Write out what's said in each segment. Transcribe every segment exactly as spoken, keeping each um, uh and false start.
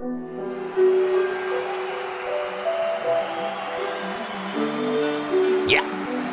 Yeah.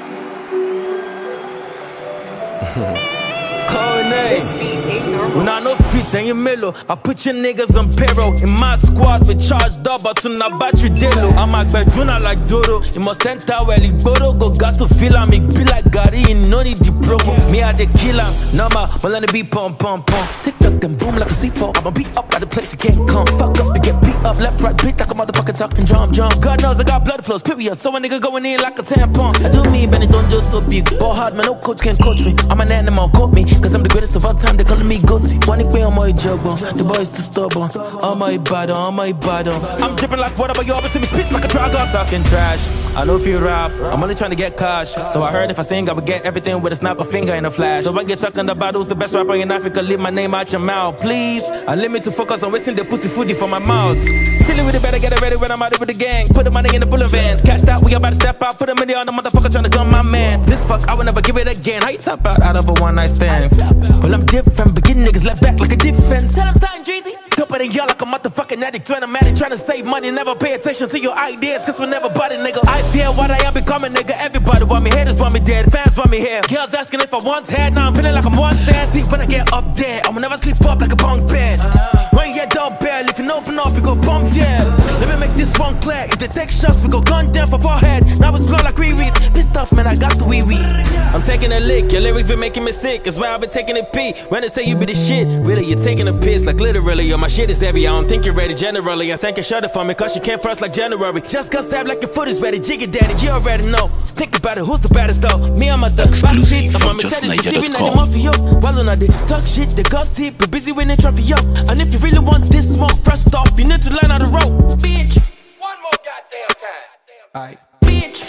Code name. When I know fit, then you mellow. I put your niggas on payroll. In my squad, we charged up, but to na battery delo. I'm a bedroom like Dodo. You must enter well, like Bodo. Go gas to feel I'm be like Gary, no need the promo. Me I the killer, number, but let it be pump, pump, pump. TikTok, them boom like a C four. I'ma beat up at the place you can't come. Fuck up, you get beat up, left, right, beat like a motherfucker talking drum, drum. God knows I got blood flows, period. So a nigga going in like a tampon. I do me, Benny, don't just so big. Ball hard, man, no coach can coach me. I'm an animal, quote me, cause I'm the greatest of all time. They calling me Goaty. One way on my job, the boys too stubborn. On my bad, on my bad. I'm dripping like water, but you always see me spit like a dragon. Talking trash, I know if you rap, I'm only trying to get cash. So I heard if I sing, I would get everything with a snap, a finger in a flash. So I get talking about who's the best rapper in Africa, leave my name out your mouth, please. I limit to focus on waiting, they put the foodie for my mouth. Silly with it, better get it ready when I'm out with the gang. Put the money in the bullet van, cash that, we about to step out. Put the money on the motherfucker trying to gun my man. This fuck, I will never give it again. How you tap out out of a one night stand? Well, I'm different, beginning niggas left back like a defense. Tell them something, Dreezy. Tougher than y'all like a motherfucking addict. When I'm at it, trying to save money, never pay attention to your ideas, cause we never bought it, nigga. I fear what I am becoming, nigga. Everybody want me, haters want me dead, fans want me here. Girls asking if I want head, now I'm feeling like I'm wanted. See, when I get up there, I'ma never sleep up like a bunk bed. When you get down bad, if you open up, you go bump dead. Let me make this one clear. If they take shots, we go gun down for forehead. Now it's blow like Riri's. This stuff, man, I got the wee wee. I'm taking a lick, your lyrics been making me sick. That's why I've been taking a pee. When they say you be the shit, really, you're taking a piss, like literally. Yo, my shit is heavy, I don't think you're ready generally. I think you shut it for me, cause you can't frost like January. Just cause stab like your foot is ready. Jiggy daddy, you already know. Think about it, who's the baddest though? Me, I'm a duck. Exclusive from just niger dot com. While on they talk shit, they gossip, be busy winning trophy, yo. And if you really want this smoke, fresh off, you need to learn how to roll. Bitch, one more goddamn time. Alright. Bitch.